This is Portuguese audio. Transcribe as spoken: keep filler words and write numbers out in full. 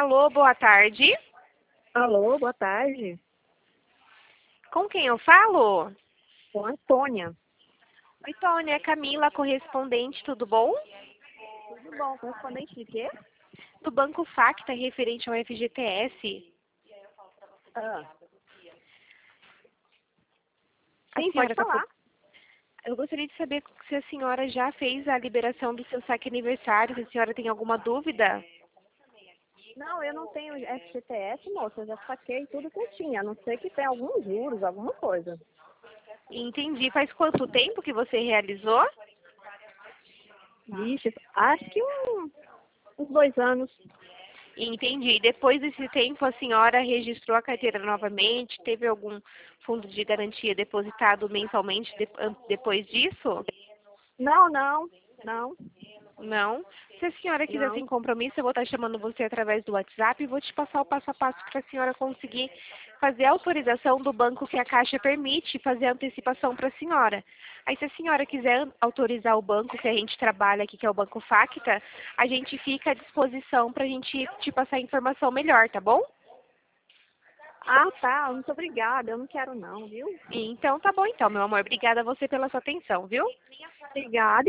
Alô, boa tarde. Alô, boa tarde. Com quem eu falo? Com a Antônia. Oi, Tônia, é Camila, correspondente, tudo bom? Tudo bom? Correspondente de quê? Do Banco Facta, referente ao F G T S. Ah. A Sim, senhora pode tá... falar. Eu gostaria de saber se a senhora já fez a liberação do seu saque aniversário, se a senhora tem alguma dúvida. Não, eu não tenho F G T S, moça. Eu já saquei tudo que eu tinha. A não ser que tenha alguns juros, alguma coisa. Entendi. Faz quanto tempo que você realizou? Vixe, acho que um, uns dois anos. Entendi. Depois desse tempo, a senhora registrou a carteira novamente? Teve algum fundo de garantia depositado mensalmente de- an- depois disso? Não, não, não, Não. Se a senhora quiser sem não. compromisso, eu vou estar chamando você através do WhatsApp e vou te passar o passo a passo para a senhora conseguir fazer a autorização do banco que a Caixa permite fazer a antecipação para a senhora. Aí, se a senhora quiser autorizar o banco que a gente trabalha aqui, que é o Banco Facta, a gente fica à disposição para a gente te passar a informação melhor, tá bom? Ah, tá. Muito obrigada. Eu não quero não, viu? Então, tá bom então, meu amor. Obrigada a você pela sua atenção, viu? Obrigada.